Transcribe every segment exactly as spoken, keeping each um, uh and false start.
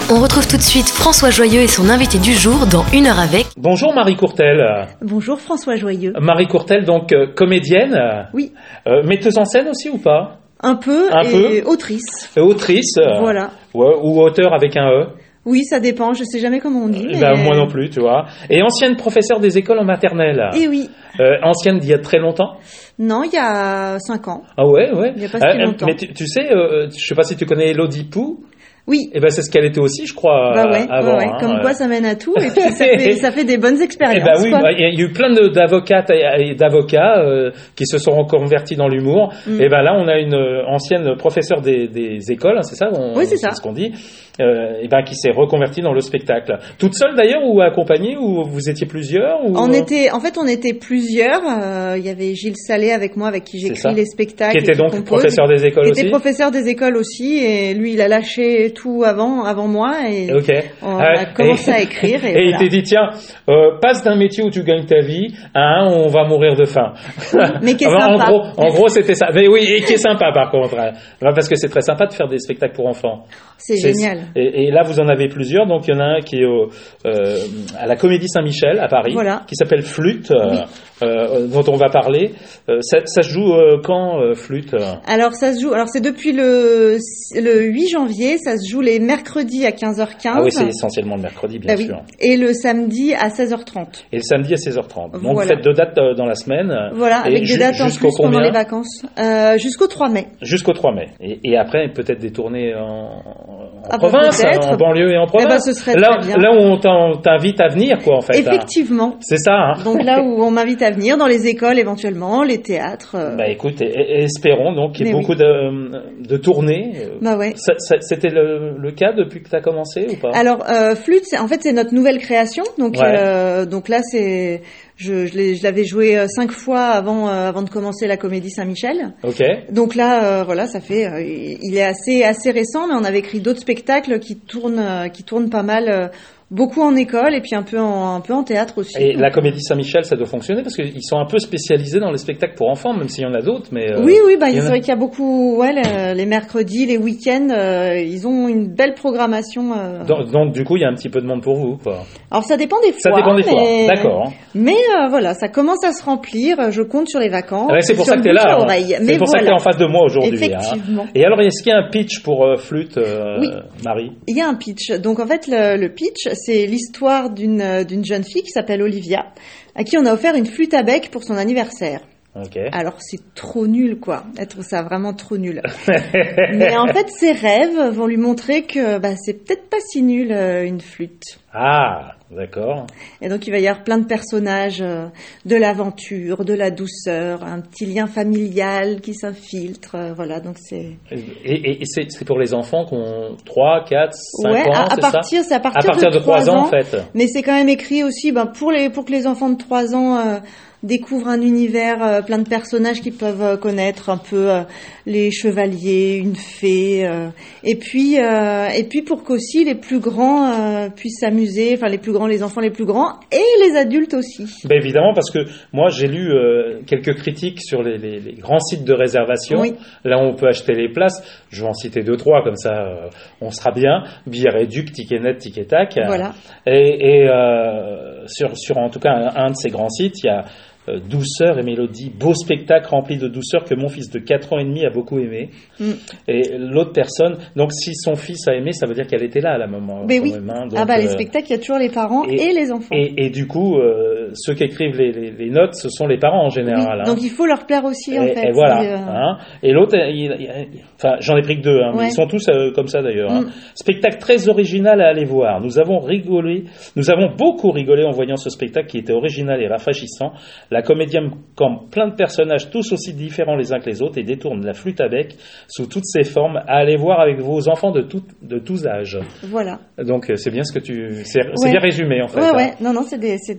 On retrouve tout de suite François Joyeux et son invité du jour dans Une heure avec. Bonjour Marie Courtel. Bonjour François Joyeux. Marie Courtel, donc euh, comédienne. Oui. Euh, metteuse en scène aussi ou pas? Un peu, Un et peu. autrice. Euh, autrice. euh, Voilà. Ouais, ou auteur avec un E. Oui, ça dépend, je sais jamais comment on dit. Eh Mais... ben, moi non plus, tu vois. Et ancienne professeure des écoles en maternelle. Et oui. Euh, ancienne d'il y a très longtemps. Non, il y a cinq ans. Ah ouais, ouais. Il y a pas si longtemps. Mais tu, tu sais, euh, je sais pas si tu connais Elodie Pou. Oui. Eh ben c'est ce qu'elle était aussi, je crois, Bah ouais, avant. ouais, ouais. Hein, Comme euh. quoi ça mène à tout et puis ça fait, ça fait des bonnes expériences. Eh ben oui, quoi. bah, il y a eu plein de, d'avocates et d'avocats euh, qui se sont reconvertis dans l'humour. Mm. Et ben là, on a une euh, ancienne professeure des, des écoles, hein, c'est ça on, Oui, c'est ça. ce qu'on dit. Euh, et ben qui s'est reconvertie dans le spectacle. Toute seule d'ailleurs ou accompagnée ou vous étiez plusieurs ou... On était, en fait, on était plusieurs. Euh, Il y avait Gilles Salé avec moi, avec qui C'est j'écris ça. les spectacles. Qui était et qui donc compose. professeur des écoles Qui aussi. était professeur des écoles aussi, et lui, il a lâché tout avant, avant moi, et Ok. on Ah, a commencé et, à écrire. Et, et voilà. il t'a dit tiens, euh, passe d'un métier où tu gagnes ta vie à un où on va mourir de faim. Mais qui est en sympa. gros, en gros, c'était ça. Mais oui, et qui est sympa par contre, hein. Parce que c'est très sympa de faire des spectacles pour enfants. C'est génial. Et, et là, vous en avez plusieurs. Donc, il y en a un qui est au, euh, à la Comédie Saint-Michel à Paris, Voilà. qui s'appelle Flûte, euh, Oui. euh, dont on va parler. Euh, ça, ça se joue euh, quand euh, Flûte? Alors ça se joue. Alors c'est depuis le le huit janvier. Ça se joue les mercredis à quinze heures quinze. Ah oui, c'est essentiellement le mercredi, bien Bah oui. sûr. Et le samedi à seize heures trente. Et le samedi à seize heures trente. Donc, Voilà. vous faites deux dates euh, dans la semaine. Voilà, Et avec ju- des dates en jusqu'au plus pendant combien les vacances. Euh, jusqu'au trois mai. Jusqu'au trois mai. Et, et après, peut-être des tournées en, en Ah bah province, peut-être. en banlieue et en province. Eh ben, ce serait là, très bien. là où on t'en- t'invite à venir, quoi, en fait. hein. Effectivement. C'est ça, hein. Donc là où on m'invite à venir, dans les écoles éventuellement, les théâtres. euh, Bah écoute, et- et espérons donc qu'il y ait Mais beaucoup de, de tournées. Bah ouais. Ça- ça- C'était le, le cas depuis que tu as commencé ou pas? Alors euh, Flûte, c'est- en fait c'est notre nouvelle création. Donc Ouais. euh, donc là c'est je je, l'ai- je l'avais joué euh, cinq fois avant euh, avant de commencer la Comédie Saint-Michel. Ok. Donc là, euh, voilà, ça fait, euh, il est assez assez récent, mais on avait écrit d'autres spectacles qui tournent euh, qui tournent pas mal, euh, beaucoup en école et puis un peu en un peu en théâtre aussi. Et Donc, la Comédie Saint-Michel, ça doit fonctionner parce qu'ils sont un peu spécialisés dans les spectacles pour enfants, même s'il y en a d'autres. Mais euh, oui, oui, bah il y c'est en a- vrai qu'il y a beaucoup, ouais, les, les mercredis, les week-ends, euh, ils ont une belle programmation. euh. donc, donc, du coup, il y a un petit peu de monde pour vous, quoi. Alors ça dépend des fois. Ça dépend des fois. mais- D'accord. Mais euh, voilà, ça commence à se remplir. Je compte sur les vacances. Ah ouais, c'est pour sur ça que le tu es bouche là. à hein. oreille. C'est Mais pour ça que tu es voilà. en face de moi aujourd'hui. Effectivement. hein. Et alors, est-ce qu'il y a un pitch pour euh, Flûte, euh, Oui. Marie? Il y a un pitch. Donc en fait, le, le pitch, c'est l'histoire d'une d'une jeune fille qui s'appelle Olivia, à qui on a offert une flûte à bec pour son anniversaire. Ok. Alors c'est trop nul, quoi. Elle trouve ça vraiment trop nul. Mais en fait, ses rêves vont lui montrer que bah, c'est peut-être pas si nul euh, une flûte. Ah, d'accord. Et donc il va y avoir plein de personnages, euh, de l'aventure, de la douceur, un petit lien familial qui s'infiltre. euh, voilà, donc c'est. Et, et- et c'est c'est pour les enfants qui ont trois, quatre, cinq Ouais, ans, à, à c'est ça? partir, c'est à À partir, partir de trois ans, en fait. Mais c'est quand même écrit aussi, ben, pour les pour que les enfants de trois ans euh, découvrent un univers, euh, plein de personnages qu'ils peuvent euh, connaître, un peu euh, les chevaliers, une fée, euh, et puis euh, et puis pour qu'aussi les plus grands euh, puissent s'amuser, enfin les plus grands, les enfants les plus grands et les adultes aussi. Ben évidemment, parce que moi j'ai lu euh, quelques critiques sur les, les- les grands sites de réservation. Oui. Là où on peut acheter les places. Je vais en citer deux, trois, comme ça euh, on sera bien. Billets réduc, Ticket Net, Ticket Tac. Voilà. Et, et euh, sur, sur en tout cas un, un de ces grands sites, il y a euh, Douceur et Mélodie, beau spectacle rempli de douceur que mon fils de quatre ans et demi a beaucoup aimé. Mm. Et l'autre personne, donc si son fils a aimé, ça veut dire qu'elle était là à la moment. Mais quand oui. même, hein. Ah Donc, bah les euh, spectacles, il y a toujours les parents et, et- les enfants. et, et du coup, euh, ceux qui écrivent les, les, les notes, ce sont les parents en Oui, général. hein. donc il faut leur plaire aussi en et, fait. et voilà. Si, euh, hein. Et l'autre, il- il- enfin, j'en ai pris que deux, hein, mais Ouais. ils sont tous euh, comme ça d'ailleurs. hein. Mm. Spectacle très original à aller voir. Nous avons rigolé, nous avons beaucoup rigolé en voyant ce spectacle qui était original et rafraîchissant. La comédienne campe plein de personnages tous aussi différents les uns que les autres et détourne la flûte à bec sous toutes ses formes à aller voir avec vos enfants de, tout, de tous âges. Voilà. Donc euh, c'est bien ce que tu, c'est c'est Ouais. bien résumé en fait. Ouais, hein. ouais. Non, non, c'est des, c'est des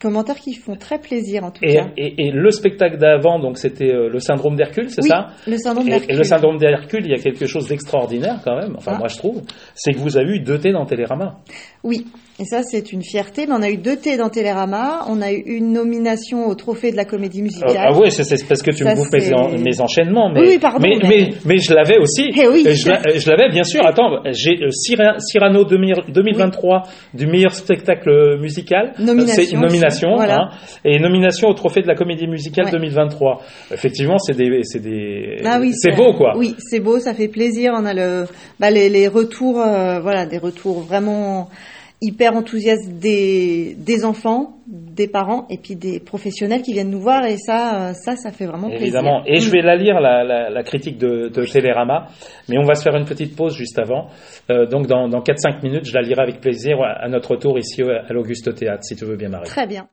commentaires qui font très plaisir en tout et, cas. Et, et le spectacle d'avant, donc c'était euh, le syndrome d'Hercule, c'est oui, ça? Le syndrome et, d'Hercule. et le syndrome d'Hercule, il y a quelque chose d'extraordinaire quand même. Enfin, ah. moi je trouve, c'est que vous avez eu deux T dans Télérama. Oui. Et ça, c'est une fierté. Mais on a eu deux T dans Télérama. On a eu une nomination au trophée de la comédie musicale. Euh, ah oui, c'est, c'est parce que tu ça, me bouffes mes, en, mes enchaînements. Mais, oui, oui, pardon. Mais, mais, mais, mais je l'avais aussi. Eh oui. Je, l'a, je l'avais, bien sûr. Attends, j'ai euh, Cyrano deux mille vingt-trois oui. du meilleur spectacle musical. Nomination. C'est une nomination. Voilà. Hein, et nomination au trophée de la comédie musicale ouais. deux mille vingt-trois. Effectivement, c'est des, c'est des, ah oui, c'est, c'est beau, quoi. Oui, c'est beau, ça fait plaisir. On a le, bah, les, les retours, euh, voilà, des retours vraiment hyper enthousiaste des, des enfants, des parents et puis des professionnels qui viennent nous voir et ça, ça, ça fait vraiment Évidemment. plaisir. Et mmh. je vais la lire, la, la, la critique de, de Télérama, mais on va se faire une petite pause juste avant. Euh, donc dans, dans quatre à cinq minutes, je la lirai avec plaisir à notre retour ici à l'Auguste Théâtre, si tu veux bien, Marie. Très bien.